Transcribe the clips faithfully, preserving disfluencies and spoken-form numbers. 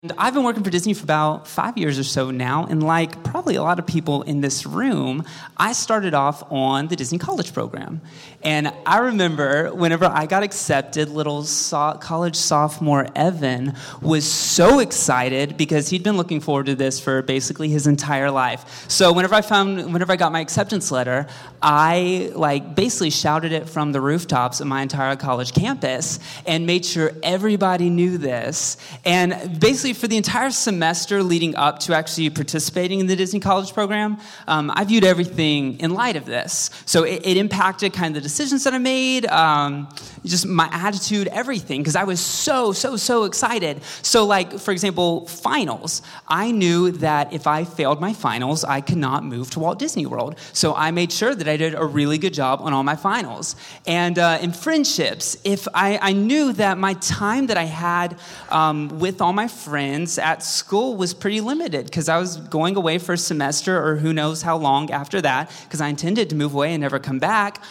And I've been working for Disney for about five years or so now, and like probably a lot of people in this room, I started off on the Disney College program. And I remember whenever I got accepted, little so- college sophomore Evan was so excited because he'd been looking forward to this for basically his entire life. So whenever I found, whenever I got my acceptance letter, I like basically shouted it from the rooftops of my entire college campus and made sure everybody knew this. And basically for the entire semester leading up to actually participating in the Disney College program, um, I viewed everything in light of this. So it, it impacted kind of the decisions that I made, um, just my attitude, everything, because I was so, so, so excited. So like, for example, finals. I knew that if I failed my finals, I could not move to Walt Disney World. So I made sure that I did a really good job on all my finals. And uh, in friendships, if I, I knew that my time that I had um, with all my friends at school was pretty limited because I was going away for a semester or who knows how long after that because I intended to move away and never come back.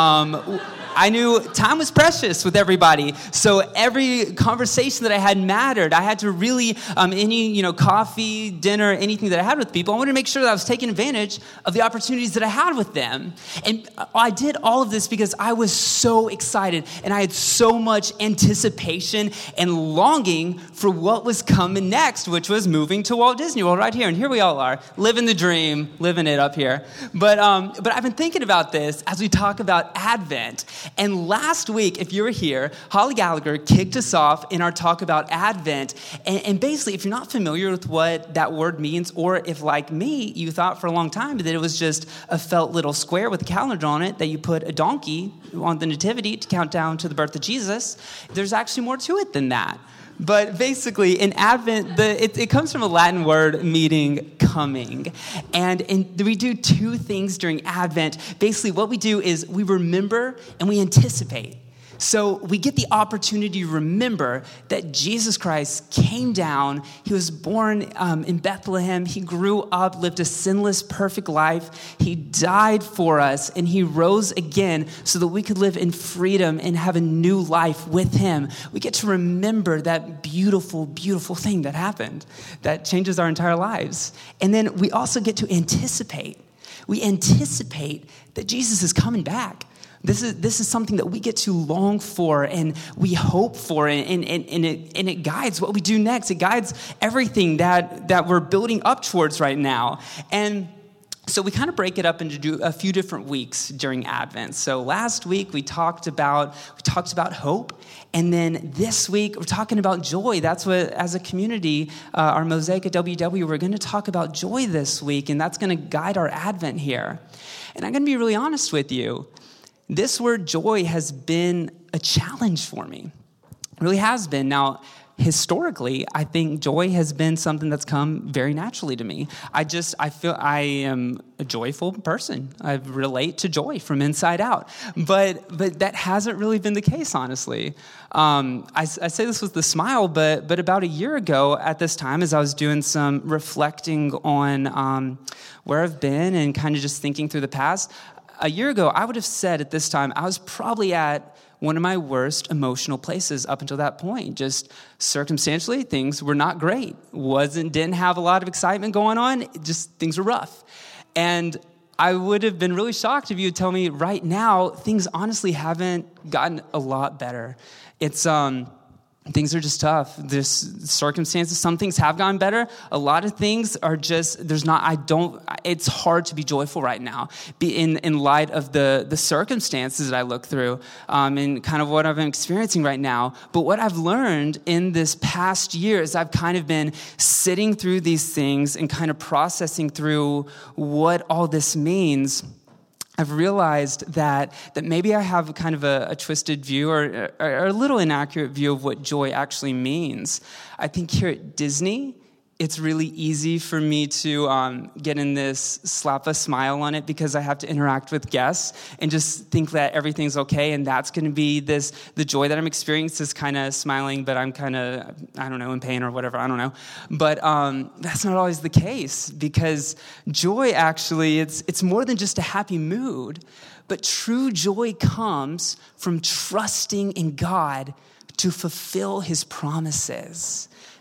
Um, I knew time was precious with everybody, so every conversation that I had mattered. I had to really, um, any you know, coffee, dinner, anything that I had with people, I wanted to make sure that I was taking advantage of the opportunities that I had with them. And I did all of this because I was so excited, and I had so much anticipation and longing for what was coming next, which was moving to Walt Disney World right here. And here we all are, living the dream, living it up here. But um, but I've been thinking about this as we talk about Advent. And last week, if you were here, Holly Gallagher kicked us off in our talk about Advent. And, and basically, if you're not familiar with what that word means, or if, like me, you thought for a long time that it was just a felt little square with a calendar on it that you put a donkey on the nativity to count down to the birth of Jesus, there's actually more to it than that. But basically, in Advent, the, it, it comes from a Latin word meaning coming. And, and we do two things during Advent. Basically, what we do is we remember and we anticipate. So we get the opportunity to remember that Jesus Christ came down. He was born um, in Bethlehem. He grew up, lived a sinless, perfect life. He died for us, and he rose again so that we could live in freedom and have a new life with him. We get to remember that beautiful, beautiful thing that happened that changes our entire lives. And then we also get to anticipate. We anticipate that Jesus is coming back. This is this is something that we get to long for and we hope for, and, and, and, it, and it guides what we do next. It guides everything that, that we're building up towards right now. And so we kind of break it up into a few different weeks during Advent. So last week we talked about we talked about hope, and then this week we're talking about joy. That's what, as a community, uh, our Mosaic at W W, we're going to talk about joy this week, and that's going to guide our Advent here. And I'm going to be really honest with you. This word joy has been a challenge for me. It really has been. Now, historically, I think joy has been something that's come very naturally to me. I just, I feel I am a joyful person. I relate to joy from inside out. But but that hasn't really been the case, honestly. Um, I, I say this with a smile, but but about a year ago at this time, as I was doing some reflecting on um, where I've been and kind of just thinking through the past, a year ago, I would have said at this time, I was probably at one of my worst emotional places up until that point. Just circumstantially, things were not great. Wasn't, didn't have a lot of excitement going on. Just things were rough. And I would have been really shocked if you would tell me right now, things honestly haven't gotten a lot better. It's, um, things are just tough. There's circumstances. Some things have gotten better. A lot of things are just, there's not, I don't, it's hard to be joyful right now be in, in light of the, the circumstances that I look through um, and kind of what I've been experiencing right now. But what I've learned in this past year is I've kind of been sitting through these things and kind of processing through what all this means. I've realized that that maybe I have kind of a, a twisted view or, or a little inaccurate view of what joy actually means. I think here at Disney, it's really easy for me to um, get in this slap a smile on it because I have to interact with guests and just think that everything's okay, and that's going to be this, the joy that I'm experiencing is kind of smiling, but I'm kind of, I don't know, in pain or whatever, I don't know. But um, that's not always the case because joy actually, it's it's more than just a happy mood, but true joy comes from trusting in God to fulfill his promises.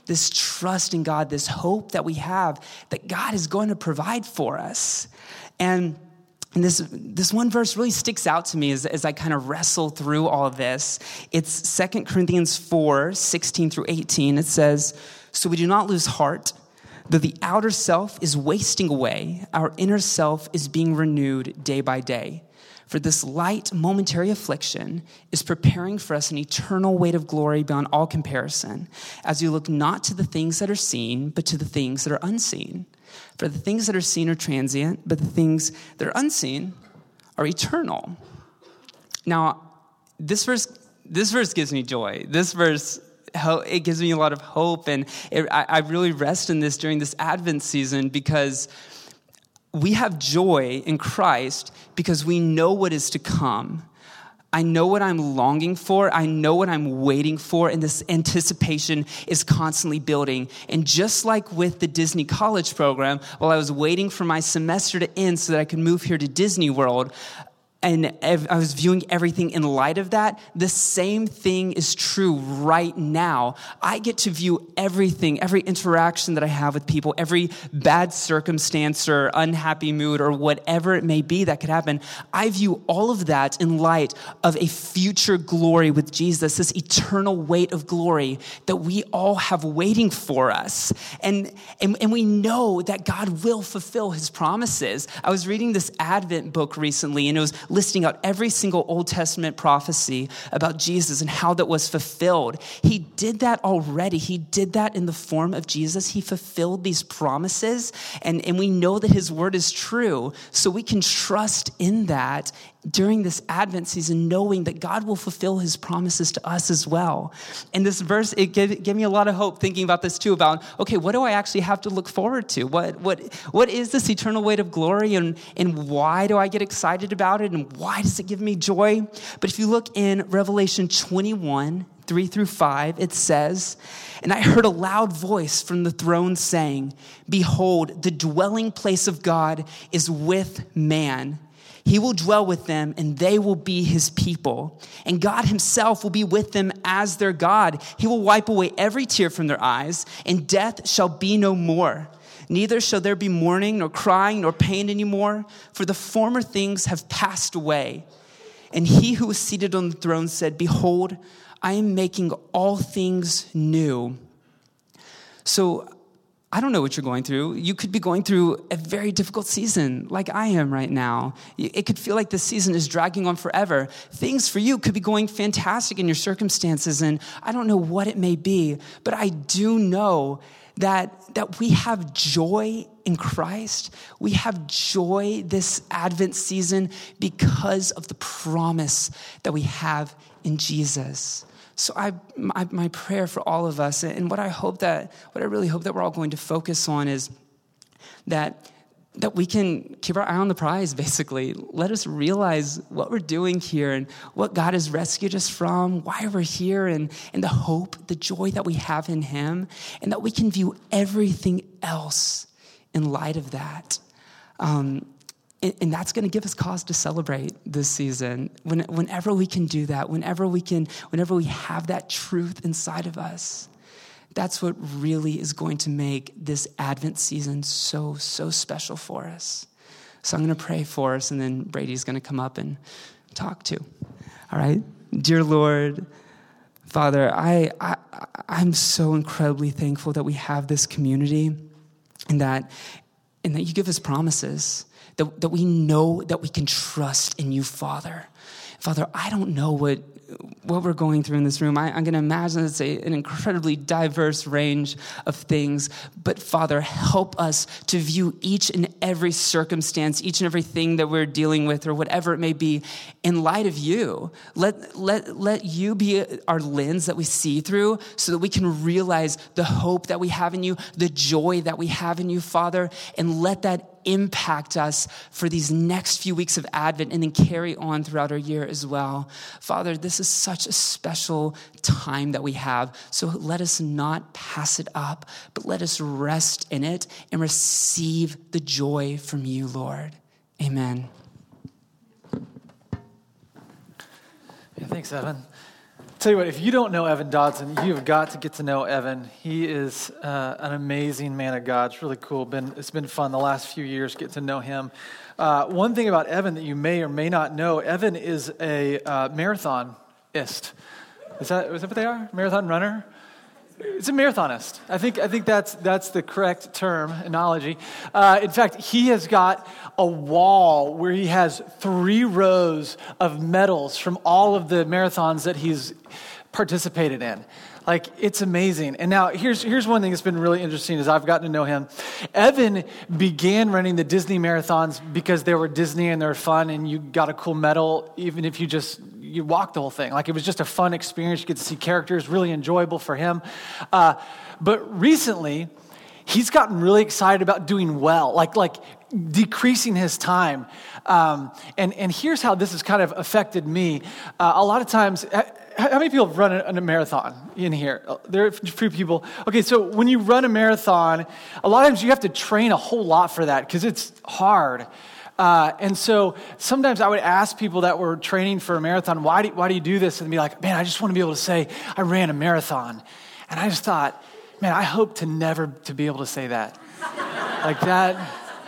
this trust in God, this hope that we have that God is going to provide for us. And And this, this one verse really sticks out to me as, as I kind of wrestle through all of this. It's Second Corinthians four, sixteen through eighteen. It says, "So we do not lose heart. Though the outer self is wasting away, our inner self is being renewed day by day. For this light momentary affliction is preparing for us an eternal weight of glory beyond all comparison, as we look not to the things that are seen, but to the things that are unseen. For the things that are seen are transient, but the things that are unseen are eternal." Now, this verse, this verse gives me joy. This verse, it gives me a lot of hope, and it, I, I really rest in this during this Advent season because we have joy in Christ because we know what is to come. I know what I'm longing for. I know what I'm waiting for, and this anticipation is constantly building. And just like with the Disney College program, while I was waiting for my semester to end so that I could move here to Disney World, and I was viewing everything in light of that, the same thing is true right now. I get to view everything, every interaction that I have with people, every bad circumstance or unhappy mood or whatever it may be that could happen. I view all of that in light of a future glory with Jesus, this eternal weight of glory that we all have waiting for us. And, and, and we know that God will fulfill his promises. I was reading this Advent book recently, and it was listing out every single Old Testament prophecy about Jesus and how that was fulfilled. He did that already. He did that in the form of Jesus. He fulfilled these promises, and, and we know that his word is true, so we can trust in that during this Advent season, knowing that God will fulfill his promises to us as well. And this verse, it gave, gave me a lot of hope thinking about this too, about, okay, what do I actually have to look forward to? What what what is this eternal weight of glory, and, and why do I get excited about it, and why does it give me joy? But if you look in Revelation twenty-one, three through five, it says, "And I heard a loud voice from the throne saying, 'Behold, the dwelling place of God is with man. He will dwell with them, and they will be his people. And God himself will be with them as their God. He will wipe away every tear from their eyes, and death shall be no more. Neither shall there be mourning, nor crying, nor pain anymore, for the former things have passed away.' And he who was seated on the throne said, 'Behold, I am making all things new.'" So I don't know what you're going through. You could be going through a very difficult season like I am right now. It could feel like this season is dragging on forever. Things for you could be going fantastic in your circumstances, and I don't know what it may be, but I do know that, that we have joy in Christ. We have joy this Advent season because of the promise that we have in Jesus. So I, my, my prayer for all of us, and what I hope that, what I really hope that we're all going to focus on is that, that we can keep our eye on the prize, basically. Let us realize what we're doing here and what God has rescued us from, why we're here, and, and the hope, the joy that we have in him, and that we can view everything else in light of that. Um, And that's going to give us cause to celebrate this season. When, whenever we can do that, whenever we can, whenever we have that truth inside of us, that's what really is going to make this Advent season so, so special for us. So I'm going to pray for us, and then Brady's going to come up and talk too. All right? Dear Lord, Father, I, I, I'm so incredibly thankful that we have this community, and that, and that you give us promises. That, that we know that we can trust in you, Father. Father, I don't know what what we're going through in this room. I, I'm going to imagine it's a, an incredibly diverse range of things. But Father, help us to view each and every circumstance, each and everything that we're dealing with, or whatever it may be, in light of you. Let, let, let you be our lens that we see through, so that we can realize the hope that we have in you, the joy that we have in you, Father, and let that impact us for these next few weeks of Advent, and then carry on throughout our year as well. Father, this is such a special time that we have, so let us not pass it up, but let us rest in it and receive the joy from you, Lord. Amen. Yeah, thanks, Evan. tell you what, if you don't know Evan Dodson, you've got to get to know Evan. He is uh, an amazing man of God. It's really cool. Been It's been fun the last few years getting to know him. Uh, one thing about Evan that you may or may not know, Evan is a uh, marathonist. Is that, is that what they are? Marathon runner? It's a marathonist. I think I think that's that's the correct term, analogy. Uh, in fact, he has got a wall where he has three rows of medals from all of the marathons that he's participated in. Like, it's amazing. And now, here's here's one thing that's been really interesting as I've gotten to know him. Evan began running the Disney marathons because they were Disney and they were fun, and you got a cool medal, even if you just, you walked the whole thing. Like, it was just a fun experience. You get to see characters, really enjoyable for him. Uh, but recently, he's gotten really excited about doing well, like like decreasing his time. Um, and, and here's how this has kind of affected me. Uh, a lot of times, how many people have run a, a marathon in here? There are a few people. Okay, so when you run a marathon, a lot of times you have to train a whole lot for that because it's hard. Uh, and so sometimes I would ask people that were training for a marathon, why do, why do you do this? And they'd be like, man, I just want to be able to say I ran a marathon. And I just thought, man, I hope to never to be able to say that. Like that.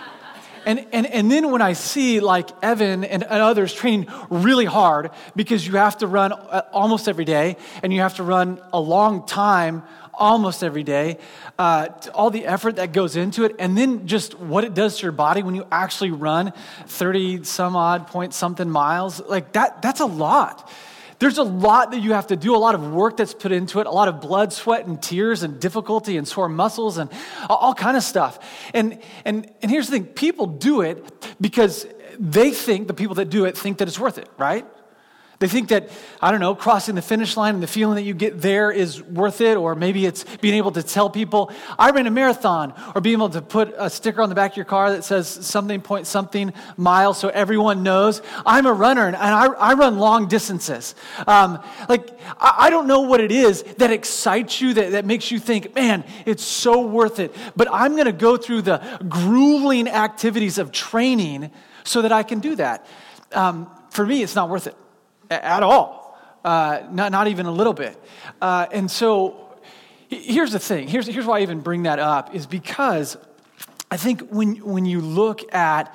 And, and and then when I see like Evan and, and others training really hard because you have to run almost every day and you have to run a long time almost every day, uh, all the effort that goes into it, and then just what it does to your body when you actually run thirty some odd point something miles, like that, that's a lot. There's a lot that you have to do, a lot of work that's put into it, a lot of blood, sweat, and tears, and difficulty, and sore muscles, and all, all kind of stuff. And and and here's the thing: people do it because they think, the people that do it think that it's worth it, right? They think that, I don't know, crossing the finish line and the feeling that you get there is worth it, or maybe it's being able to tell people, I ran a marathon, or being able to put a sticker on the back of your car that says something point something miles so everyone knows I'm a runner and I, I run long distances. Um, like, I, I don't know what it is that excites you, that, that makes you think, man, it's so worth it, but I'm going to go through the grueling activities of training so that I can do that. Um, for me, it's not worth it. At all, uh, not not even a little bit. Uh, and so here's the thing. Here's here's why I even bring that up is because I think when when you look at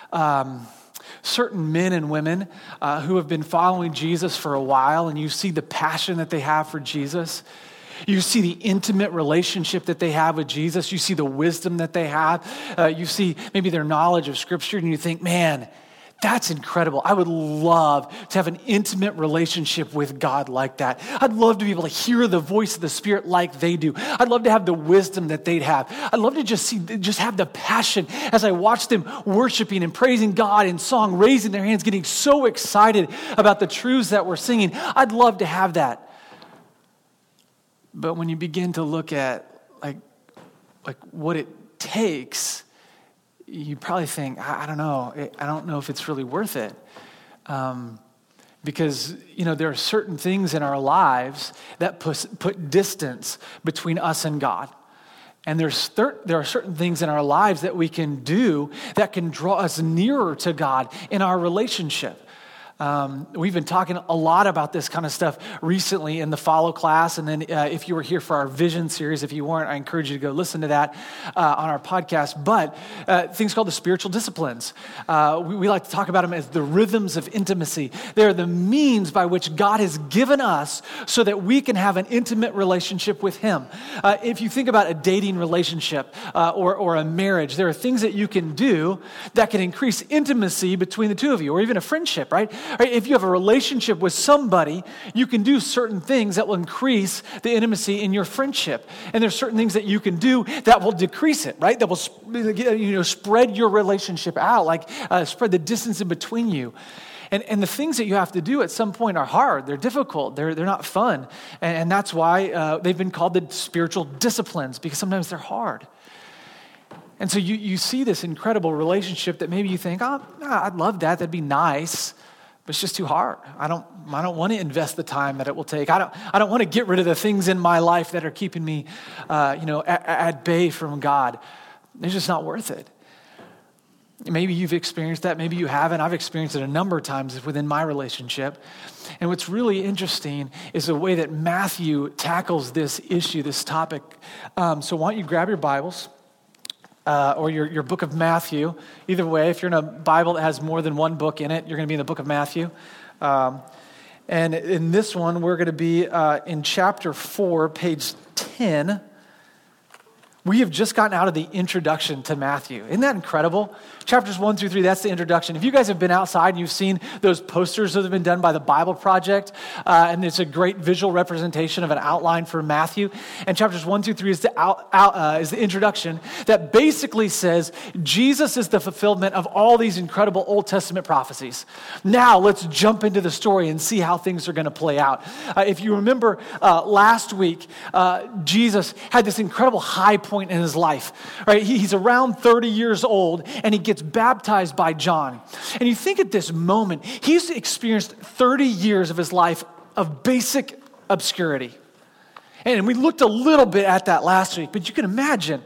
um, certain men and women uh, who have been following Jesus for a while, and you see the passion that they have for Jesus, you see the intimate relationship that they have with Jesus, you see the wisdom that they have, uh, you see maybe their knowledge of Scripture, and you think, man, that's incredible. I would love to have an intimate relationship with God like that. I'd love to be able to hear the voice of the Spirit like they do. I'd love to have the wisdom that they'd have. I'd love to just see, just have the passion as I watch them worshiping and praising God in song, raising their hands, getting so excited about the truths that we're singing. I'd love to have that. But when you begin to look at like, like what it takes, you probably think, I, I don't know, I don't know if it's really worth it. Um, because, you know, there are certain things in our lives that put, put distance between us and God. And there's thir- there are certain things in our lives that we can do that can draw us nearer to God in our relationship. Um, we've been talking a lot about this kind of stuff recently in the Follow class, and then uh, if you were here for our Vision series, if you weren't, I encourage you to go listen to that uh, on our podcast. But uh, things called the spiritual disciplines. Uh, we, we like to talk about them as the rhythms of intimacy. They're the means by which God has given us so that we can have an intimate relationship with Him. Uh, if you think about a dating relationship uh, or, or a marriage, there are things that you can do that can increase intimacy between the two of you, or even a friendship, right? Right, if you have a relationship with somebody, you can do certain things that will increase the intimacy in your friendship. And there's certain things that you can do that will decrease it, right? That will, you know, spread your relationship out, like uh, spread the distance in between you. And, and the things that you have to do at some point are hard. They're difficult. They're, they're not fun. And, and that's why uh, they've been called the spiritual disciplines, because sometimes they're hard. And so you, you see this incredible relationship that maybe you think, oh, I'd love that. That'd be nice. But it's just too hard. I don't I don't want to invest the time that it will take. I don't I don't want to get rid of the things in my life that are keeping me uh, you know, at, at bay from God. It's just not worth it. Maybe you've experienced that. Maybe you haven't. I've experienced it a number of times within my relationship. And what's really interesting is the way that Matthew tackles this issue, this topic. Um, so why don't you grab your Bibles uh, or your, your book of Matthew. Either way, if you're in a Bible that has more than one book in it, you're going to be in the book of Matthew. Um, and in this one, we're going to be uh, in chapter four, page ten. We have just gotten out of the introduction to Matthew. Isn't that incredible? Chapters one through three, that's the introduction. If you guys have been outside and you've seen those posters that have been done by the Bible Project, uh, and it's a great visual representation of an outline for Matthew. And chapters one through three is the, out, out, uh, is the introduction that basically says Jesus is the fulfillment of all these incredible Old Testament prophecies. Now let's jump into the story and see how things are going to play out. Uh, if you remember uh, last week, uh, Jesus had this incredible high point in his life, right? He, he's around thirty years old and he gets baptized by John. And you think at this moment, he's experienced thirty years of his life of basic obscurity. And we looked a little bit at that last week, but you can imagine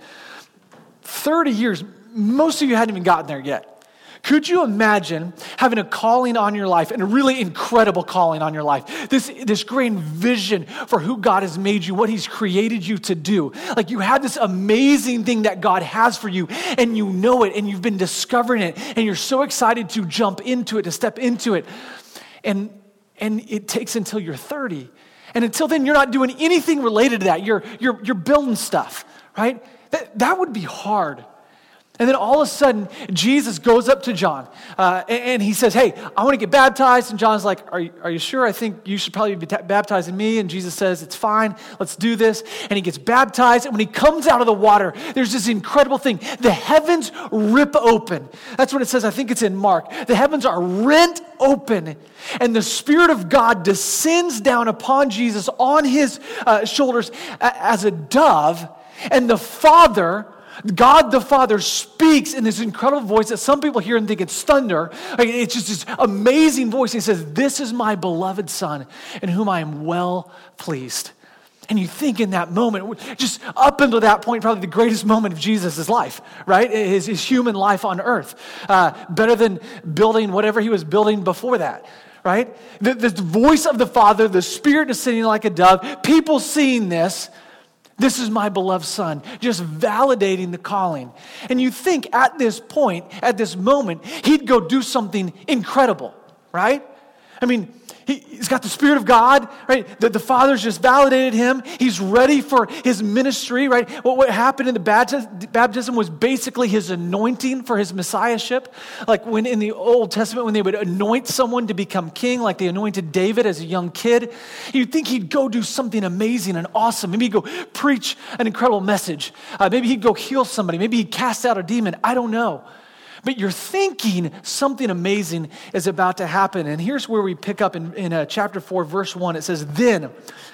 thirty years, most of you hadn't even gotten there yet. Could you imagine having a calling on your life and a really incredible calling on your life? This, this great vision for who God has made you, what he's created you to do. Like you have this amazing thing that God has for you and you know it and you've been discovering it and you're so excited to jump into it, to step into it. And, and it takes until you're thirty. And until then, you're not doing anything related to that. You're, you're, you're building stuff, right? That, that would be hard. And then all of a sudden, Jesus goes up to John uh, and, and he says, hey, I want to get baptized. And John's like, are you, are you sure? I think you should probably be t- baptizing me. And Jesus says, it's fine. Let's do this. And he gets baptized. And when he comes out of the water, there's this incredible thing. The heavens rip open. That's what it says. I think it's in Mark. The heavens are rent open. And the Spirit of God descends down upon Jesus on his uh, shoulders as a dove. And the Father... God the Father speaks in this incredible voice that some people hear and think it's thunder. Like it's just this amazing voice. He says, this is my beloved Son in whom I am well pleased. And you think in that moment, just up until that point, probably the greatest moment of Jesus' life, right? His, his human life on earth. Uh, better than building whatever he was building before that. Right? The, the voice of the Father, the Spirit descending like a dove, people seeing this. This is my beloved Son, just validating the calling. And you think at this point, at this moment, he'd go do something incredible, right? I mean, he, he's got the Spirit of God, right? The, the Father's just validated him. He's ready for his ministry, right? What, what happened in the baptism, baptism was basically his anointing for his messiahship. Like when in the Old Testament, when they would anoint someone to become king, like they anointed David as a young kid, you'd think he'd go do something amazing and awesome. Maybe he'd go preach an incredible message. Uh, maybe he'd go heal somebody. Maybe he'd cast out a demon. I don't know. But you're thinking something amazing is about to happen. And here's where we pick up in, in uh, chapter four, verse one. It says, then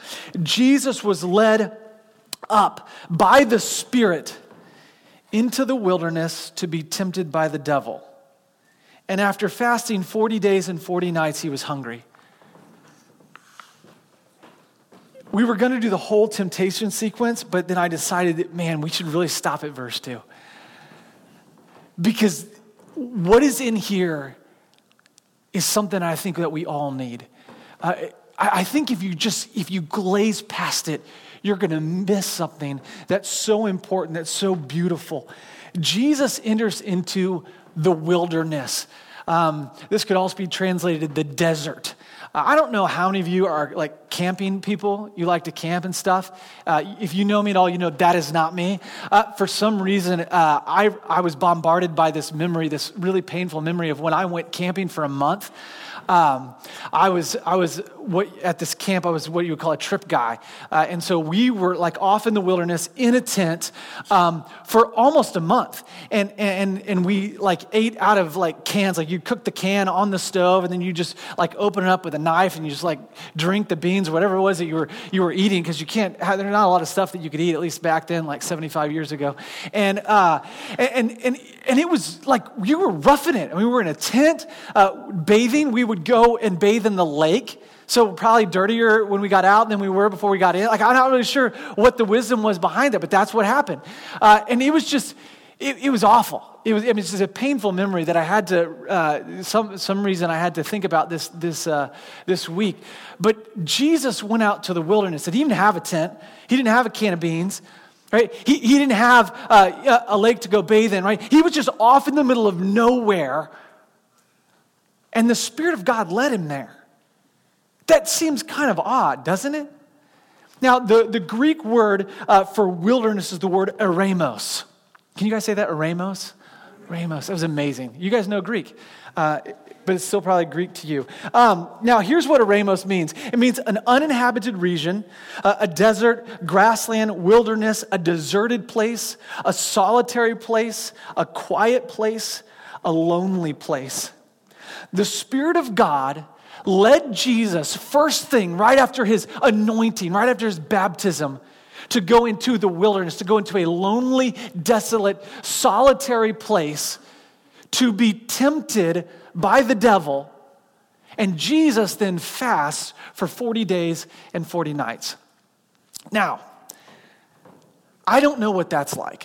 Jesus was led up by the Spirit into the wilderness to be tempted by the devil. And after fasting forty days and forty nights, he was hungry. We were going to do the whole temptation sequence, but then I decided that, man, we should really stop at verse two. Because what is in here is something I think that we all need. Uh, I, I think if you just, if you glaze past it, you're going to miss something that's so important, that's so beautiful. Jesus enters into the wilderness. Um, this could also be translated the desert. Uh, I don't know how many of you are like camping people. You like to camp and stuff. Uh, if you know me at all, you know that is not me. Uh, for some reason, uh, I I was bombarded by this memory, this really painful memory of when I went camping for a month. Um, I was I was what at this camp I was what you would call a trip guy, uh, and so we were like off in the wilderness in a tent um, for almost a month, and and and we like ate out of like cans. Like you cook the can on the stove, and then you just like open it up with a knife, and you just like drink the beans or whatever it was that you were you were eating, because you can't. There's not a lot of stuff that you could eat, at least back then, like seventy-five years ago, and uh, and and and it was like you were roughing it. I mean, we were in a tent uh, bathing. We would go and bathe in the lake. So probably dirtier when we got out than we were before we got in. Like, I'm not really sure what the wisdom was behind it, but that's what happened. Uh, and it was just, it, it was awful. It was, I mean, it's just a painful memory that I had to, uh, some some reason I had to think about this this uh, this week. But Jesus went out to the wilderness. And he didn't have a tent. He didn't have a can of beans, right? He he didn't have uh, a lake to go bathe in, right? He was just off in the middle of nowhere. And the Spirit of God led him there. That seems kind of odd, doesn't it? Now, the, the Greek word uh, for wilderness is the word eremos. Can you guys say that, eremos? Eremos, that was amazing. You guys know Greek, uh, but it's still probably Greek to you. Um, now, here's what eremos means. It means an uninhabited region, uh, a desert, grassland, wilderness, a deserted place, a solitary place, a quiet place, a lonely place. The Spirit of God led Jesus, first thing, right after his anointing, right after his baptism, to go into the wilderness, to go into a lonely, desolate, solitary place, to be tempted by the devil. And Jesus then fasts for forty days and forty nights. Now, I don't know what that's like.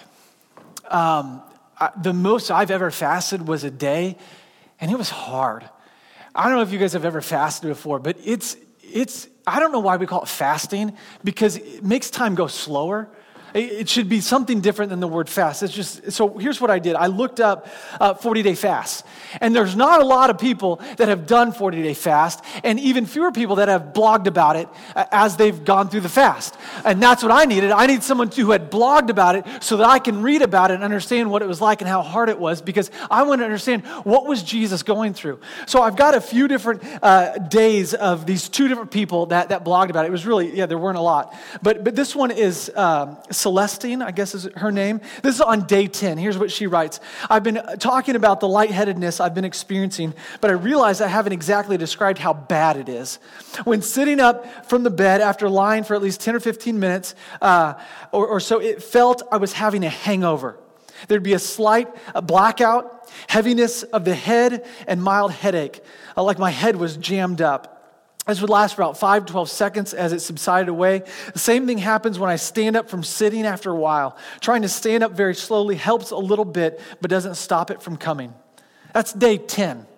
Um, I, the most I've ever fasted was a day, and it was hard. I don't know if you guys have ever fasted before, but it's, it's. I don't know why we call it fasting, because it makes time go slower. It should be something different than the word fast. It's just, so here's what I did. I looked up uh, forty-day fasts. And there's not a lot of people that have done forty-day fast, and even fewer people that have blogged about it uh, as they've gone through the fast. And that's what I needed. I need someone who had blogged about it so that I can read about it and understand what it was like and how hard it was, because I want to understand what was Jesus going through. So I've got a few different uh, days of these two different people that, that blogged about it. It was really, yeah, there weren't a lot. But, but this one is um, Celestine, I guess is her name. This is on day ten. Here's what she writes. I've been talking about the lightheadedness I've been experiencing, but I realize I haven't exactly described how bad it is. When sitting up from the bed after lying for at least ten or fifteen minutes uh, or, or so, it felt I was having a hangover. There'd be a slight a blackout, heaviness of the head, and mild headache, uh, like my head was jammed up. This would last for about five to twelve seconds as it subsided away. The same thing happens when I stand up from sitting after a while. Trying to stand up very slowly helps a little bit, but doesn't stop it from coming. That's day ten.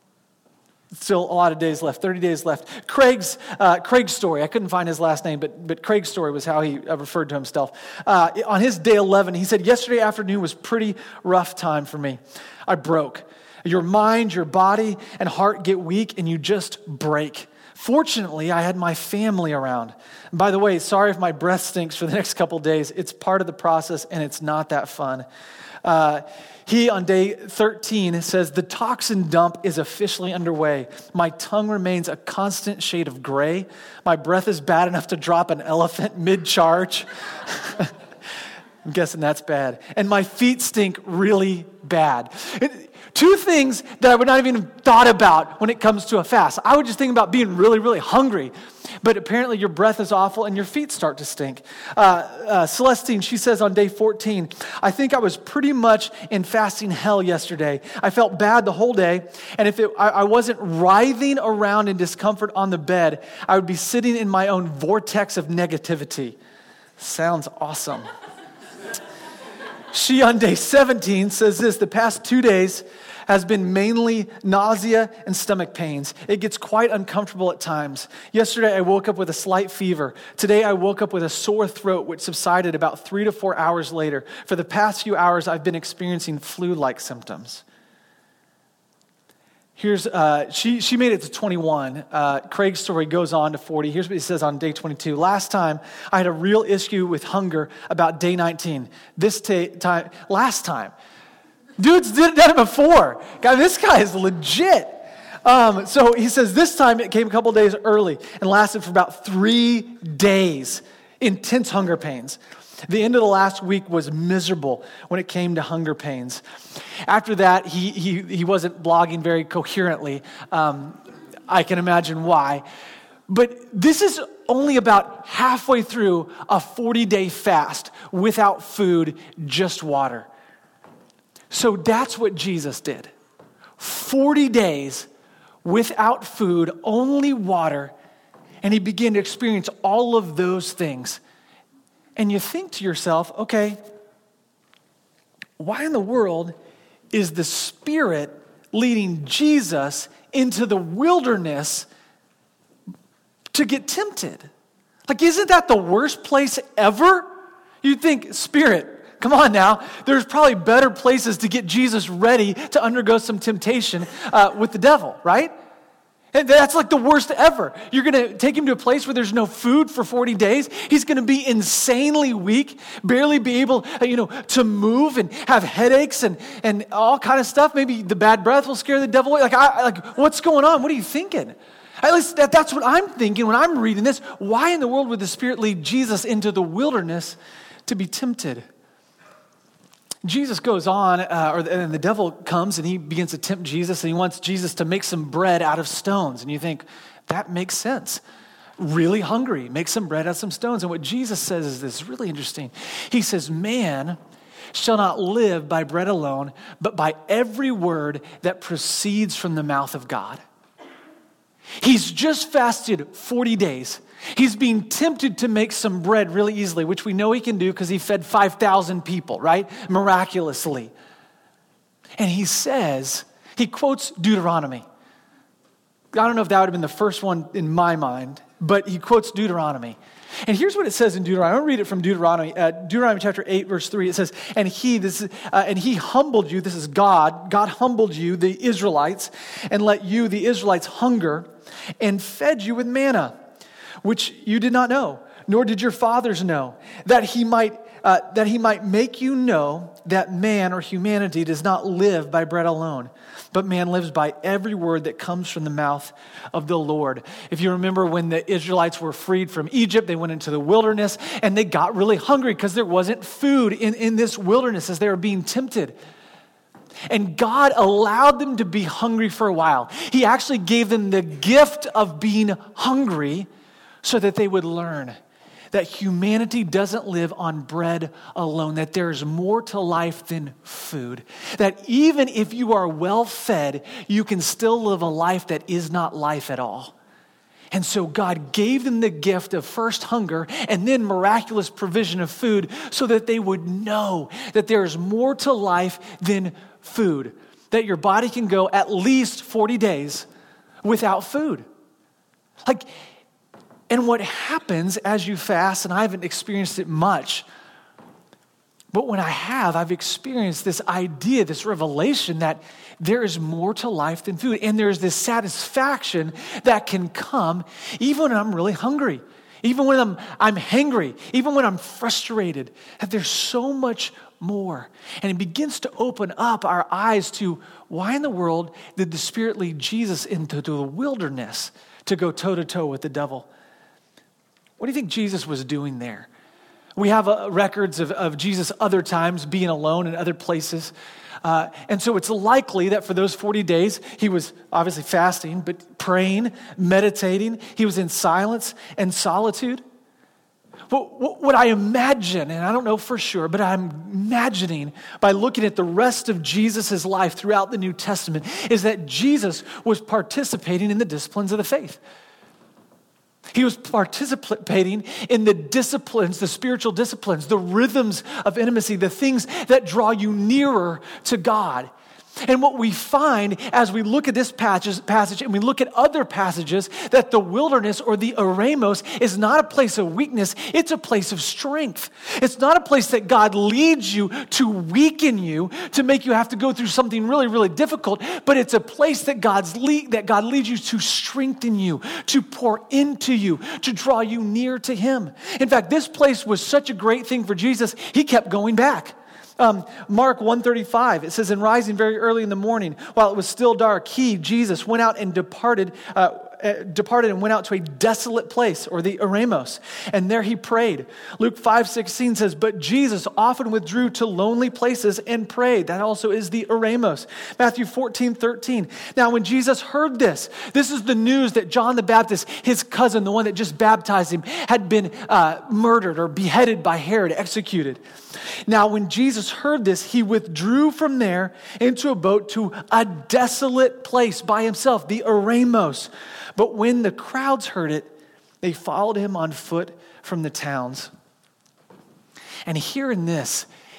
Still a lot of days left, thirty days left. Craig's uh, Craig's story, I couldn't find his last name, but, but Craig's story was how he uh, referred to himself. Uh, on his day eleven, he said, yesterday afternoon was pretty rough time for me. I broke. Your mind, your body, and heart get weak, and you just break. Fortunately, I had my family around. And by the way, sorry if my breath stinks for the next couple days. It's part of the process, and it's not that fun. Uh, he, on day thirteen, says, the toxin dump is officially underway. My tongue remains a constant shade of gray. My breath is bad enough to drop an elephant mid-charge. I'm guessing that's bad. And my feet stink really bad. It, Two things that I would not even thought about when it comes to a fast. I would just think about being really, really hungry. But apparently your breath is awful and your feet start to stink. Uh, uh, Celestine, she says on day fourteen, I think I was pretty much in fasting hell yesterday. I felt bad the whole day. And if it, I, I wasn't writhing around in discomfort on the bed, I would be sitting in my own vortex of negativity. Sounds awesome. She, on day seventeen, says this, the past two days has been mainly nausea and stomach pains. It gets quite uncomfortable at times. Yesterday, I woke up with a slight fever. Today, I woke up with a sore throat, which subsided about three to four hours later. For the past few hours, I've been experiencing flu-like symptoms. Here's, uh, she, she made it to twenty-one. Uh, Craig's story goes on to forty. Here's what he says on day twenty-two. Last time, I had a real issue with hunger about day nineteen. This ta- time, last time, dude's did done it before. God, this guy is legit. Um, so he says this time it came a couple days early and lasted for about three days. Intense hunger pains. The end of the last week was miserable when it came to hunger pains. After that, he he, he wasn't blogging very coherently. Um, I can imagine why. But this is only about halfway through a forty-day fast without food, just water. So that's what Jesus did. forty days without food, only water, and he began to experience all of those things. And you think to yourself, okay, why in the world is the Spirit leading Jesus into the wilderness to get tempted? Like, isn't that the worst place ever? You'd think, Spirit, come on now. There's probably better places to get Jesus ready to undergo some temptation uh, with the devil, right? And that's like the worst ever. You're going to take him to a place where there's no food for forty days. He's going to be insanely weak, barely be able, you know, to move and have headaches and, and all kind of stuff. Maybe the bad breath will scare the devil away. Like, I, like, what's going on? What are you thinking? At least that, that's what I'm thinking when I'm reading this. Why in the world would the Spirit lead Jesus into the wilderness to be tempted? Jesus goes on, uh, or and the devil comes and he begins to tempt Jesus, and he wants Jesus to make some bread out of stones. And you think, that makes sense. Really hungry, make some bread out of some stones. And what Jesus says is this, really interesting. He says, man shall not live by bread alone, but by every word that proceeds from the mouth of God. He's just fasted forty days. He's being tempted to make some bread really easily, which we know he can do because he fed five thousand people, right? Miraculously. And he says, he quotes Deuteronomy. I don't know if that would have been the first one in my mind, but he quotes Deuteronomy. And here's what it says in Deuteronomy. I'm going to read it from Deuteronomy. Uh, Deuteronomy chapter eight, verse three. It says, and he, this is, uh, and he humbled you. This is God. God humbled you, the Israelites, and let you, the Israelites, hunger and fed you with manna, which you did not know, nor did your fathers know, that he might uh, that he might make you know that man or humanity does not live by bread alone, but man lives by every word that comes from the mouth of the Lord. If you remember when the Israelites were freed from Egypt, they went into the wilderness and they got really hungry because there wasn't food in, in this wilderness as they were being tempted. And God allowed them to be hungry for a while. He actually gave them the gift of being hungry so that they would learn that humanity doesn't live on bread alone, that there's more to life than food, that even if you are well fed, you can still live a life that is not life at all. And so God gave them the gift of first hunger and then miraculous provision of food so that they would know that there is more to life than food, that your body can go at least forty days without food. Like, and what happens as you fast, and I haven't experienced it much, but when I have, I've experienced this idea, this revelation that there is more to life than food. And there's this satisfaction that can come even when I'm really hungry, even when I'm, I'm hangry, even when I'm frustrated, that there's so much more. And it begins to open up our eyes to why in the world did the Spirit lead Jesus into the wilderness to go toe-to-toe with the devil? What do you think Jesus was doing there? We have uh, records of, of Jesus other times being alone in other places. Uh, and so it's likely that for those forty days, he was obviously fasting, but praying, meditating. He was in silence and solitude. What, what I imagine, and I don't know for sure, but I'm imagining by looking at the rest of Jesus' life throughout the New Testament is that Jesus was participating in the disciplines of the faith. He was participating in the disciplines, the spiritual disciplines, the rhythms of intimacy, the things that draw you nearer to God. And what we find as we look at this passage and we look at other passages, that the wilderness or the eremos is not a place of weakness, it's a place of strength. It's not a place that God leads you to weaken you, to make you have to go through something really, really difficult, but it's a place that God's lead, that God leads you to strengthen you, to pour into you, to draw you near to Him. In fact, this place was such a great thing for Jesus, He kept going back. Um, Mark one thirty-five, it says, and rising very early in the morning, while it was still dark, he, Jesus, went out and departed, uh, uh, departed and went out to a desolate place, or the eremos, and there he prayed. Luke five sixteen says, but Jesus often withdrew to lonely places and prayed. That also is the eremos. Matthew fourteen thirteen. Now, when Jesus heard this, this is the news that John the Baptist, his cousin, the one that just baptized him, had been uh, murdered or beheaded by Herod, executed. Now, when Jesus heard this, he withdrew from there into a boat to a desolate place by himself, the eremos. But when the crowds heard it, they followed him on foot from the towns. And here in this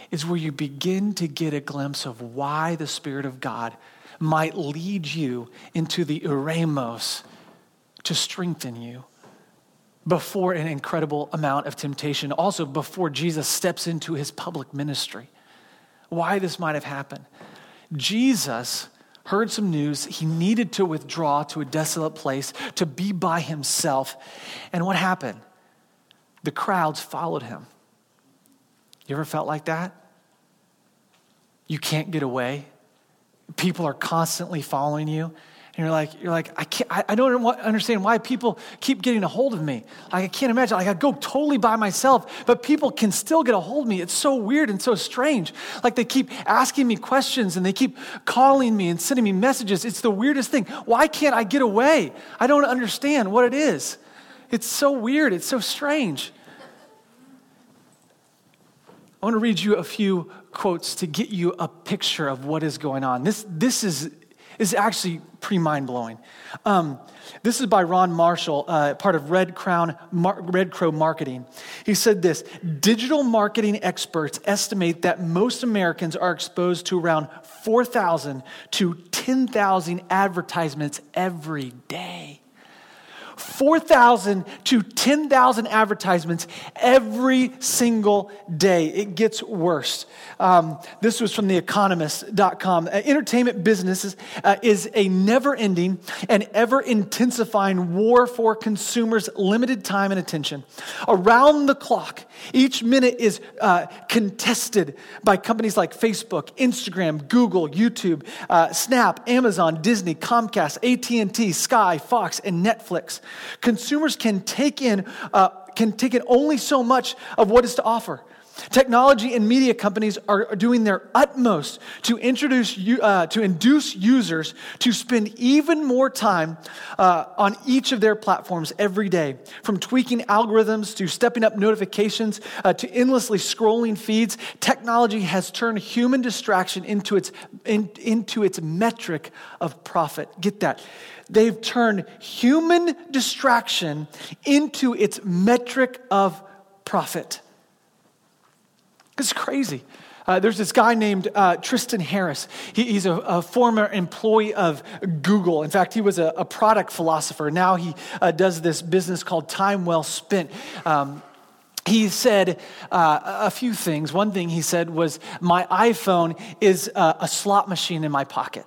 is where you begin to get a glimpse of why the Spirit of God might lead you into the eremos to strengthen you before an incredible amount of temptation. Also, before Jesus steps into his public ministry. Why this might have happened. Jesus heard some news. He needed to withdraw to a desolate place to be by himself. And what happened? The crowds followed him. You ever felt like that? You can't get away. People are constantly following you. And you're like, you're like, I can't, I, I don't understand why people keep getting a hold of me. Like, I can't imagine. Like, I go totally by myself, but people can still get a hold of me. It's so weird and so strange. Like, they keep asking me questions and they keep calling me and sending me messages. It's the weirdest thing. Why can't I get away? I don't understand what it is. It's so weird. It's so strange. I want to read you a few quotes to get you a picture of what is going on. This, this is, is actually pretty mind-blowing. Um, this is by Ron Marshall, uh, part of Red Crown, Mar- Red Crow Marketing. He said this: digital marketing experts estimate that most Americans are exposed to around four thousand to ten thousand advertisements every day. four thousand to ten thousand advertisements every single day. It gets worse. Um, this was from the economist dot com. Uh, entertainment business uh, is a never-ending and ever-intensifying war for consumers' limited time and attention. Around the clock, each minute is uh, contested by companies like Facebook, Instagram, Google, YouTube, uh, Snap, Amazon, Disney, Comcast, A T and T, Sky, Fox, and Netflix. Consumers can take in uh, can take in only so much of what is to offer. Technology and media companies are doing their utmost to introduce uh, to induce users to spend even more time uh, on each of their platforms every day. From tweaking algorithms to stepping up notifications uh, to endlessly scrolling feeds, technology has turned human distraction into its in, into its metric of profit. Get that? They've turned human distraction into its metric of profit. It's crazy. Uh, there's this guy named uh, Tristan Harris. He, he's a, a former employee of Google. In fact, he was a, a product philosopher. Now he uh, does this business called Time Well Spent. Um, He said uh, a few things. One thing he said was, my iPhone is uh, a slot machine in my pocket.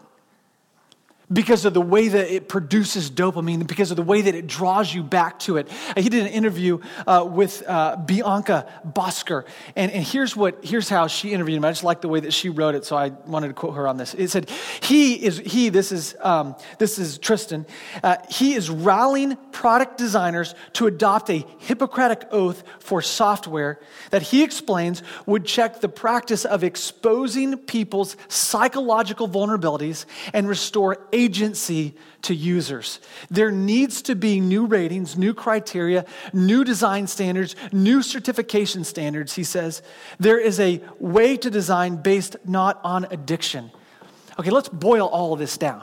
Because of the way that it produces dopamine, because of the way that it draws you back to it. He did an interview uh, with uh, Bianca Bosker, and, and here's what here's how she interviewed him. I just like the way that she wrote it, so I wanted to quote her on this. It said, "He is he. This is um, this is Tristan. Uh, he is rallying product designers to adopt a Hippocratic oath for software that he explains would check the practice of exposing people's psychological vulnerabilities and restore agency to users. There needs to be new ratings, new criteria, new design standards, new certification standards," he says. "There is a way to design based not on addiction." Okay, let's boil all of this down.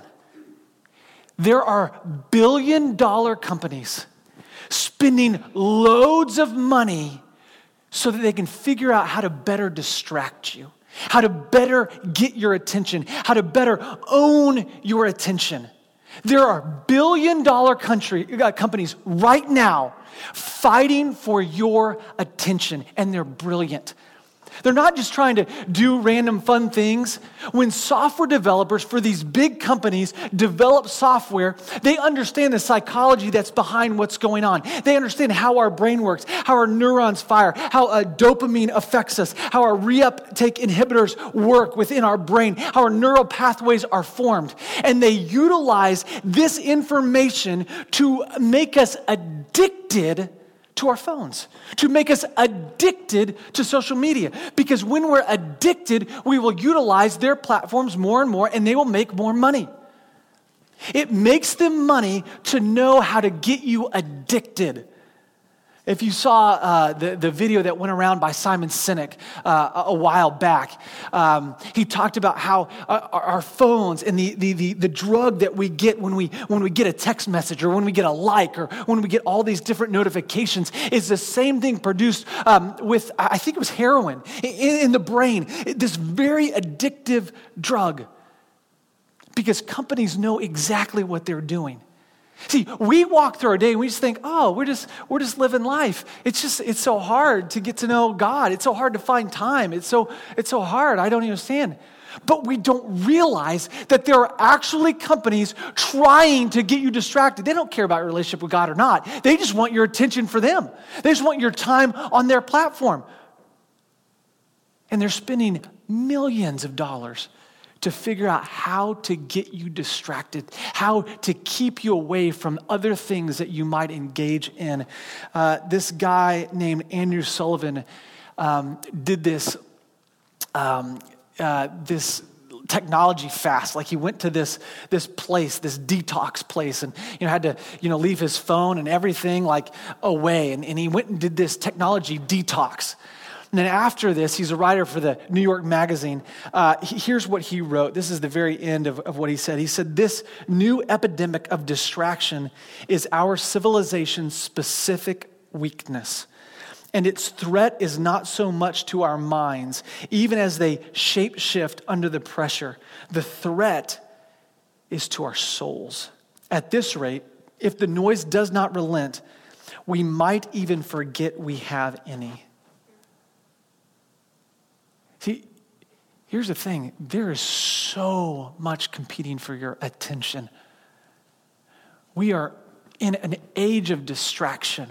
There are billion dollar companies spending loads of money so that they can figure out how to better distract you, how to better get your attention, how to better own your attention. There are billion dollar country, uh, companies right now fighting for your attention, and they're brilliant. They're not just trying to do random fun things. When software developers for these big companies develop software, they understand the psychology that's behind what's going on. They understand how our brain works, how our neurons fire, how uh, dopamine affects us, how our reuptake inhibitors work within our brain, how our neural pathways are formed. And they utilize this information to make us addicted to our phones, to make us addicted to social media. Because when we're addicted, we will utilize their platforms more and more, and they will make more money. It makes them money to know how to get you addicted. If you saw uh, the, the video that went around by Simon Sinek uh, a while back, um, he talked about how our, our phones and the, the, the, the drug that we get when we, when we get a text message or when we get a like or when we get all these different notifications is the same thing produced um, with, I think it was heroin, in, in the brain, this very addictive drug, because companies know exactly what they're doing. See, we walk through our day and we just think, oh, we're just we're just living life. It's just it's so hard to get to know God. It's so hard to find time. It's so it's so hard. I don't understand. But we don't realize that there are actually companies trying to get you distracted. They don't care about your relationship with God or not. They just want your attention for them. They just want your time on their platform. And they're spending millions of dollars to figure out how to get you distracted, how to keep you away from other things that you might engage in. Uh, this guy named Andrew Sullivan um, did this, um, uh, this technology fast. Like he went to this this place, this detox place, and you know had to you know leave his phone and everything like away, and, and he went and did this technology detox. And then after this, he's a writer for the New York Magazine. Uh, he, here's what he wrote. This is the very end of, of what he said. He said, "This new epidemic of distraction is our civilization's specific weakness. And its threat is not so much to our minds, even as they shape-shift under the pressure. The threat is to our souls. At this rate, if the noise does not relent, we might even forget we have any." See, here's the thing. There is so much competing for your attention. We are in an age of distraction.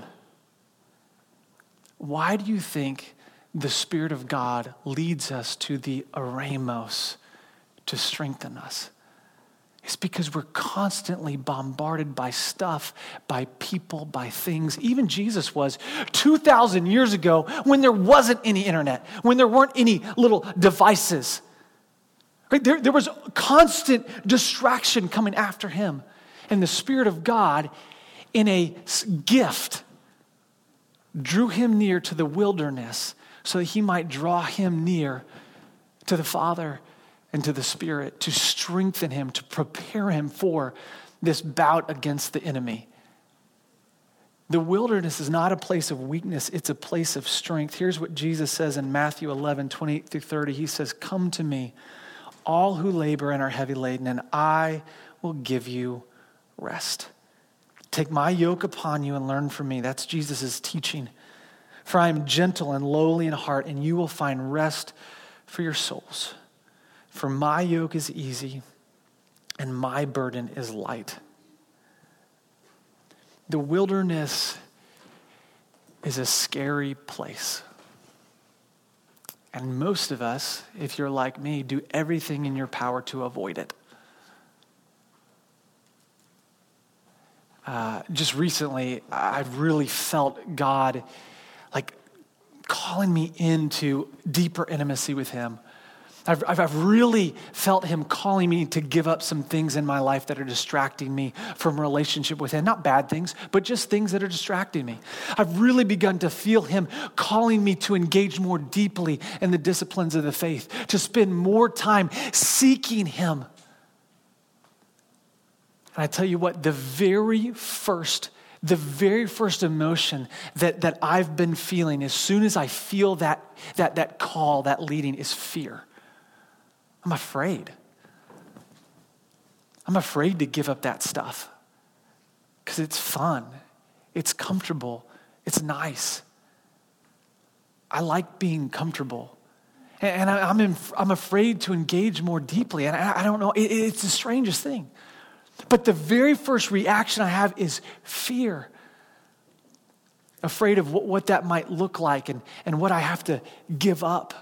Why do you think the Spirit of God leads us to the eremos to strengthen us? It's because we're constantly bombarded by stuff, by people, by things. Even Jesus was two thousand years ago when there wasn't any internet, when there weren't any little devices. Right? There, there was constant distraction coming after him. And the Spirit of God, in a gift, drew him near to the wilderness so that he might draw him near to the Father and to the Spirit, to strengthen him, to prepare him for this bout against the enemy. The wilderness is not a place of weakness, it's a place of strength. Here's what Jesus says in Matthew eleven, twenty-eight through thirty. He says, "Come to me, all who labor and are heavy laden, and I will give you rest. Take my yoke upon you and learn from me." That's Jesus' teaching. "For I am gentle and lowly in heart, and you will find rest for your souls. For my yoke is easy and my burden is light." The wilderness is a scary place. And most of us, if you're like me, do everything in your power to avoid it. Uh, just recently, I've really felt God like calling me into deeper intimacy with him. I've, I've really felt him calling me to give up some things in my life that are distracting me from relationship with him. Not bad things, but just things that are distracting me. I've really begun to feel him calling me to engage more deeply in the disciplines of the faith, to spend more time seeking him. And I tell you what, the very first, the very first emotion that, that I've been feeling as soon as I feel that, that, that call, that leading, is fear. I'm afraid. I'm afraid to give up that stuff because it's fun. It's comfortable. It's nice. I like being comfortable. And I, I'm, in, I'm afraid to engage more deeply. And I, I don't know, it, it's the strangest thing. But the very first reaction I have is fear. Afraid of what, what that might look like and, and what I have to give up.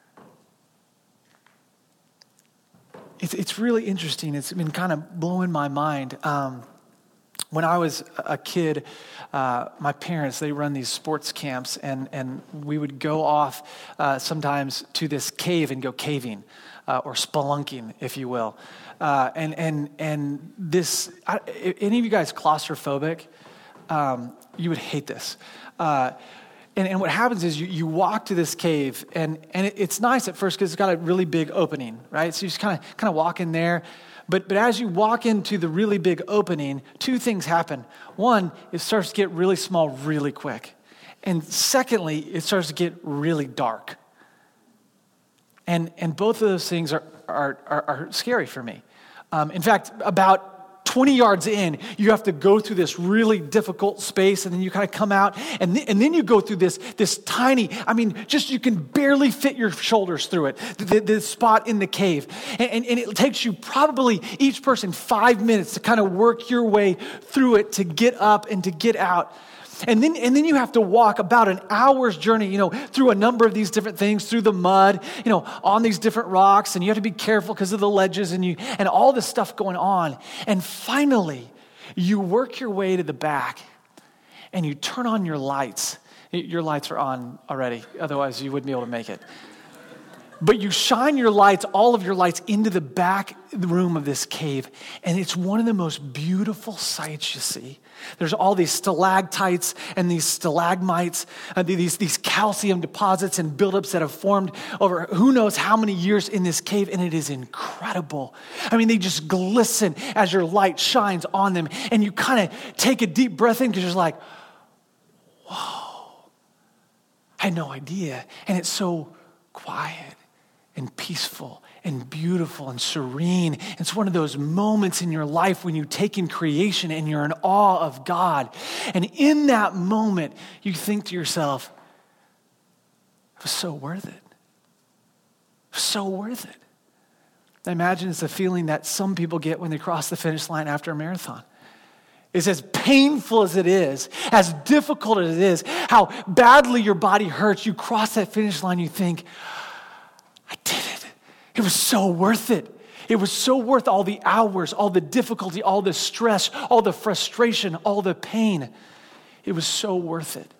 It's, it's really interesting. It's been kind of blowing my mind. Um, when I was a kid, uh, my parents, they run these sports camps, and, and we would go off uh, sometimes to this cave and go caving, uh, or spelunking, if you will. Uh, and and and this, I, any of you guys claustrophobic? um, you would hate this. Uh, and, and what happens is you, you walk to this cave, and, and it, it's nice at first because it's got a really big opening, right? So you just kind of kind of walk in there. But but as you walk into the really big opening, two things happen. One, it starts to get really small really quick. And secondly, it starts to get really dark. And and both of those things are are are, are scary for me. Um, in fact, about twenty yards in, you have to go through this really difficult space, and then you kind of come out, and th- and then you go through this this tiny, I mean, just you can barely fit your shoulders through it, the, the spot in the cave. And, and, and it takes you probably, each person, five minutes to kind of work your way through it to get up and to get out. And then and then you have to walk about an hour's journey, you know, through a number of these different things, through the mud, you know, on these different rocks, and you have to be careful because of the ledges and you and all this stuff going on. And finally, you work your way to the back and you turn on your lights. Your lights are on already, otherwise you wouldn't be able to make it. But you shine your lights, all of your lights, into the back room of this cave, and it's one of the most beautiful sights you see. There's all these stalactites and these stalagmites, uh, these, these calcium deposits and buildups that have formed over who knows how many years in this cave, and it is incredible. I mean, they just glisten as your light shines on them, and you kind of take a deep breath in because you're like, whoa, I had no idea. And it's so quiet and peaceful and beautiful and serene. It's one of those moments in your life when you take in creation and you're in awe of God. And in that moment, you think to yourself, it was so worth it. It was so worth it. I imagine it's a feeling that some people get when they cross the finish line after a marathon. It's as painful as it is, as difficult as it is, how badly your body hurts. You cross that finish line, you think, I did it. It was so worth it. It was so worth all the hours, all the difficulty, all the stress, all the frustration, all the pain. It was so worth it.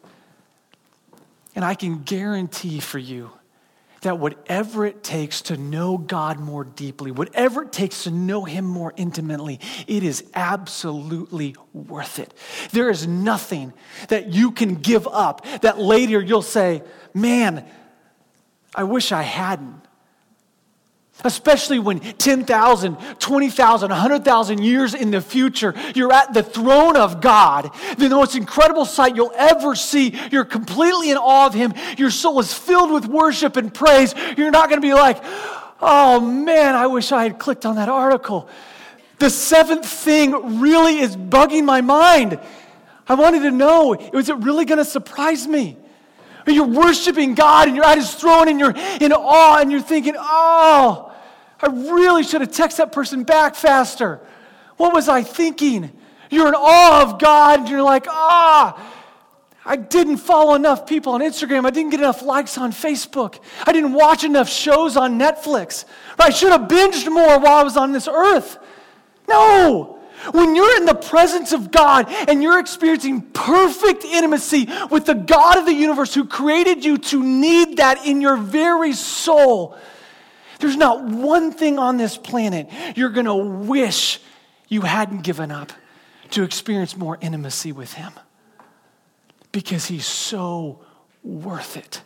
And I can guarantee for you that whatever it takes to know God more deeply, whatever it takes to know Him more intimately, it is absolutely worth it. There is nothing that you can give up that later you'll say, man, I wish I hadn't. Especially when ten thousand, twenty thousand, one hundred thousand years in the future, you're at the throne of God, the most incredible sight you'll ever see. You're completely in awe of Him. Your soul is filled with worship and praise. You're not going to be like, oh man, I wish I had clicked on that article. The seventh thing really is bugging my mind. I wanted to know, was it really going to surprise me? You're worshiping God and you're at His throne and you're in awe and you're thinking, oh, I really should have texted that person back faster. What was I thinking? You're in awe of God and you're like, ah, I didn't follow enough people on Instagram. I didn't get enough likes on Facebook. I didn't watch enough shows on Netflix. Or I should have binged more while I was on this earth. No. When you're in the presence of God and you're experiencing perfect intimacy with the God of the universe who created you to need that in your very soul, there's not one thing on this planet you're going to wish you hadn't given up to experience more intimacy with Him. Because He's so worth it.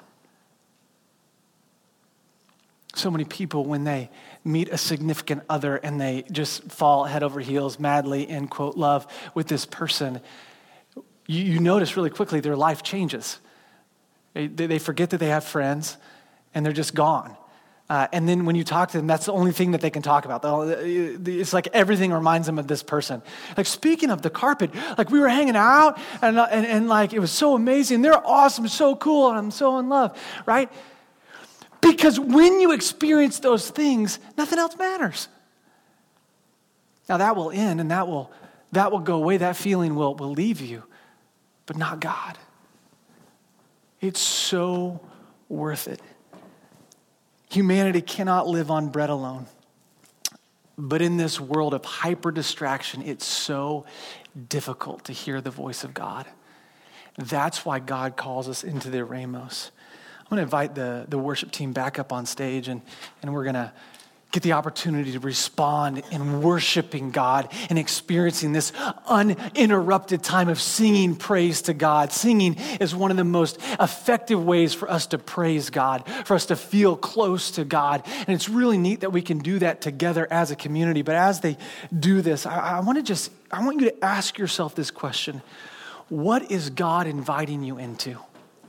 So many people, when they meet a significant other and they just fall head over heels madly in, quote, love with this person, you, you notice really quickly their life changes. They, they forget that they have friends and they're just gone. Uh, and then when you talk to them, that's the only thing that they can talk about. It's like everything reminds them of this person. Like, speaking of the carpet, like we were hanging out and, and, and like it was so amazing. They're awesome, so cool, and I'm so in love, right? Because when you experience those things, nothing else matters. Now that will end and that will that will go away. That feeling will, will leave you, but not God. It's so worth it. Humanity cannot live on bread alone. But in this world of hyper distraction, it's so difficult to hear the voice of God. That's why God calls us into the Eremos. I'm going to invite the, the worship team back up on stage, and, and we're going to get the opportunity to respond in worshiping God and experiencing this uninterrupted time of singing praise to God. Singing is one of the most effective ways for us to praise God, for us to feel close to God. And it's really neat that we can do that together as a community. But as they do this, I, I want to just, I want you to ask yourself this question. What is God inviting you into?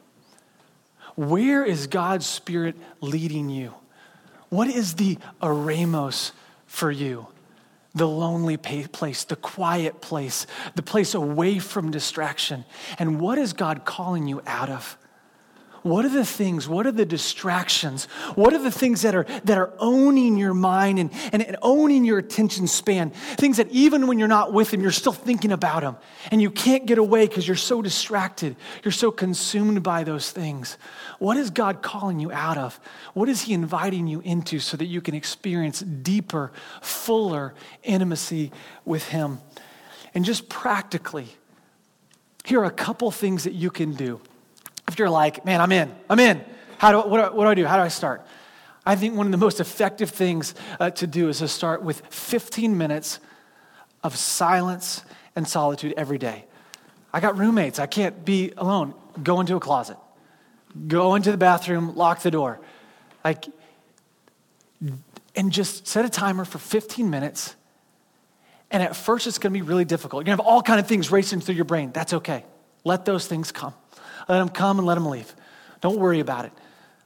Where is God's Spirit leading you? What is the eremos for you? The lonely place, the quiet place, the place away from distraction. And what is God calling you out of? What are the things, what are the distractions? What are the things that are that are owning your mind and, and, and owning your attention span? Things that even when you're not with him, you're still thinking about him. And you can't get away because you're so distracted. You're so consumed by those things. What is God calling you out of? What is he inviting you into so that you can experience deeper, fuller intimacy with him? And just practically, here are a couple things that you can do. If you're like, man, I'm in, I'm in. How do, what, do, what do I do? How do I start? I think one of the most effective things uh, to do is to start with fifteen minutes of silence and solitude every day. I got roommates. I can't be alone. Go into a closet. Go into the bathroom, lock the door. Like, and just set a timer for fifteen minutes. And at first it's going to be really difficult. You're going to have all kinds of things racing through your brain. That's okay. Let those things come. Let them come and let them leave. Don't worry about it.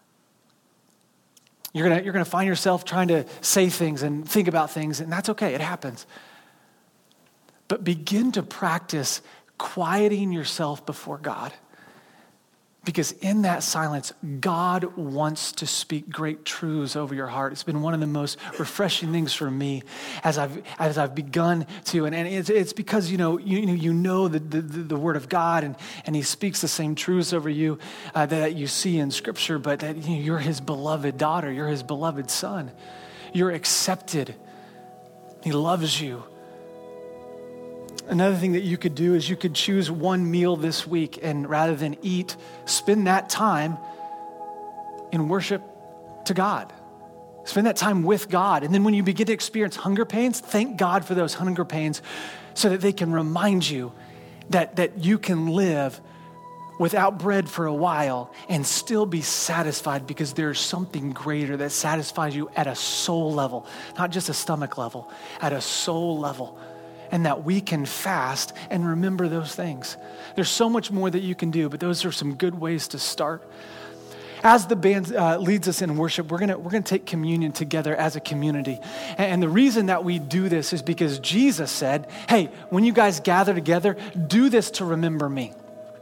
You're gonna, you're gonna find yourself trying to say things and think about things, and that's okay. It happens. But begin to practice quieting yourself before God. Because in that silence, God wants to speak great truths over your heart. It's been one of the most refreshing things for me as I've as I've begun to, and, and it's, it's because you know you, you know you know the, the the Word of God, and and He speaks the same truths over you uh, that you see in Scripture. But that you know, you're His beloved daughter, you're His beloved son, you're accepted. He loves you. Another thing that you could do is you could choose one meal this week, and rather than eat, spend that time in worship to God. Spend that time with God. And then when you begin to experience hunger pains, thank God for those hunger pains so that they can remind you that, that you can live without bread for a while and still be satisfied, because there's something greater that satisfies you at a soul level, not just a stomach level, at a soul level. And that we can fast and remember those things. There's so much more that you can do, but those are some good ways to start. As the band uh, leads us in worship, we're gonna we're gonna take communion together as a community. And, and the reason that we do this is because Jesus said, hey, when you guys gather together, do this to remember me.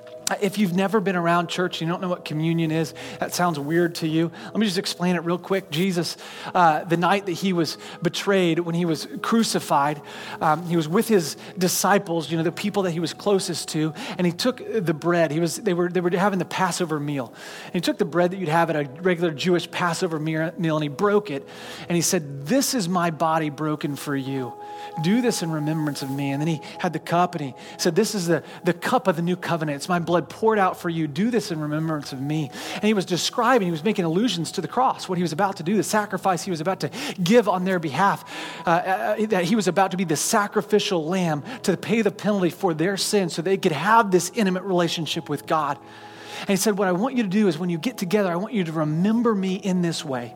If you've never been around church, you don't know what communion is, that sounds weird to you. Let me just explain it real quick. Jesus, uh, the night that he was betrayed, when he was crucified, um, he was with his disciples, you know, the people that he was closest to, and he took the bread. He was they were they were having the Passover meal. And he took the bread that you'd have at a regular Jewish Passover meal, and he broke it, and he said, "This is my body broken for you. Do this in remembrance of me." And then he had the cup, and he said, "This is the, the cup of the new covenant. It's my blood poured out for you. Do this in remembrance of me." And he was describing, he was making allusions to the cross, what he was about to do, the sacrifice he was about to give on their behalf, uh, uh, that he was about to be the sacrificial lamb to pay the penalty for their sins so they could have this intimate relationship with God. And he said, what I want you to do is when you get together, I want you to remember me in this way.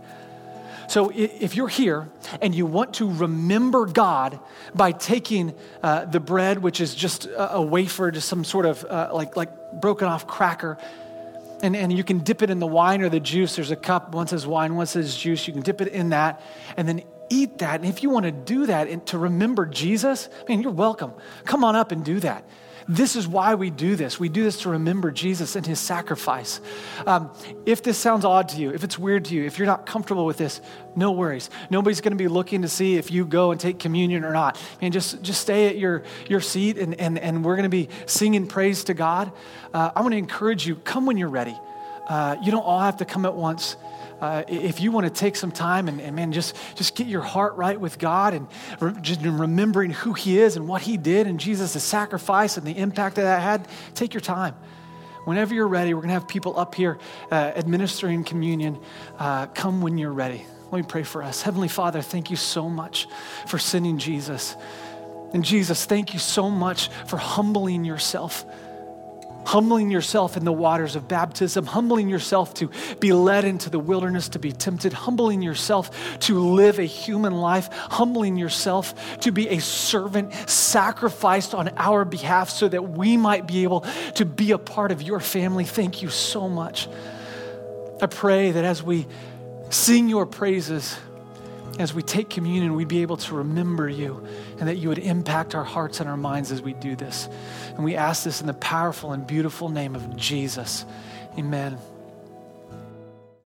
So if you're here and you want to remember God by taking uh, the bread, which is just a, a wafer, just some sort of uh, like like broken off cracker, and, and you can dip it in the wine or the juice. There's a cup, one says wine, one says juice. You can dip it in that and then eat that. And if you want to do that and to remember Jesus, man, you're welcome. Come on up and do that. This is why we do this. We do this to remember Jesus and his sacrifice. Um, if this sounds odd to you, if it's weird to you, if you're not comfortable with this, no worries. Nobody's going to be looking to see if you go and take communion or not. Man, just, just stay at your, your seat, and, and, and we're going to be singing praise to God. Uh, I want to encourage you, come when you're ready. Uh, you don't all have to come at once. Uh, if you want to take some time and, and man, just, just get your heart right with God and re- just remembering who he is and what he did and Jesus' sacrifice and the impact that that had, take your time. Whenever you're ready, we're going to have people up here uh, administering communion. Uh, come when you're ready. Let me pray for us. Heavenly Father, thank you so much for sending Jesus. And Jesus, thank you so much for humbling yourself. Humbling yourself in the waters of baptism, humbling yourself to be led into the wilderness to be tempted, humbling yourself to live a human life, humbling yourself to be a servant sacrificed on our behalf so that we might be able to be a part of your family. Thank you so much. I pray that as we sing your praises, as we take communion, we'd be able to remember you and that you would impact our hearts and our minds as we do this. And we ask this in the powerful and beautiful name of Jesus. Amen.